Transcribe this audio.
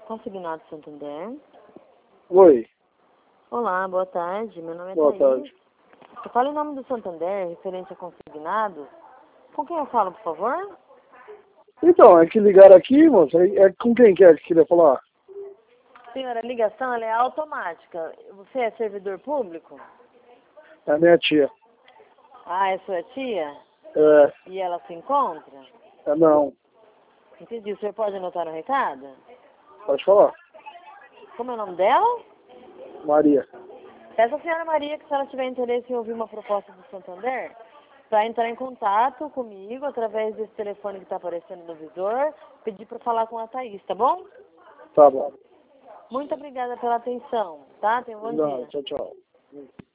Consignado Santander. Oi, Olá, boa tarde. Meu nome é boa Thaís. tarde. Eu falo em nome do Santander, referente a consignados. Com quem eu falo, por favor? Então, é que ligaram aqui, moça, é com quem que é que queria falar? Senhora, a ligação ela é automática. Você é servidor público? É a minha tia. Ah, é sua tia? É, E ela se encontra? não, Entendi. O senhor pode anotar no recado? pode falar. Como é o nome dela? Maria. Peça a senhora Maria que se ela tiver interesse em ouvir uma proposta do Santander, para entrar em contato comigo através desse telefone que está aparecendo no visor, pedir para falar com a Thaís, tá bom? Tá bom. Muito obrigada pela atenção, tá? Tenha um bom Não, dia. tchau, tchau.